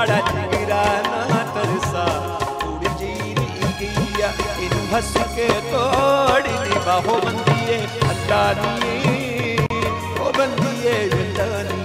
माड़ा जिगरा ना तरसा उड़ जीरी गैया इन हंस के तोड़ दी बाहो बंदिए अल्लाह नी ओ बंदिए जिंदानी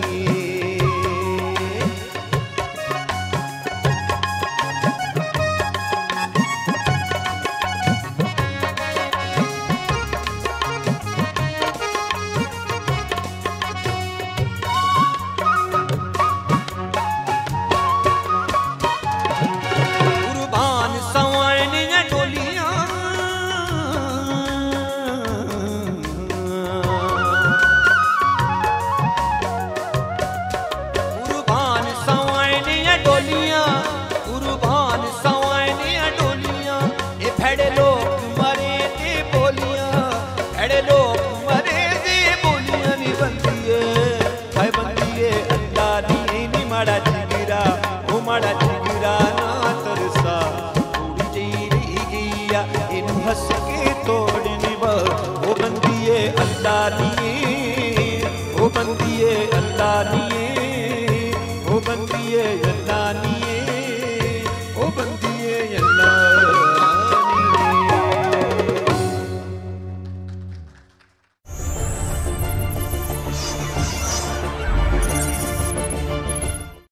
माड़ा जिगरा ना तरसा उड़ जीरी गैया इन हंस के तोड़ने वो बंदिए अल्लाह नी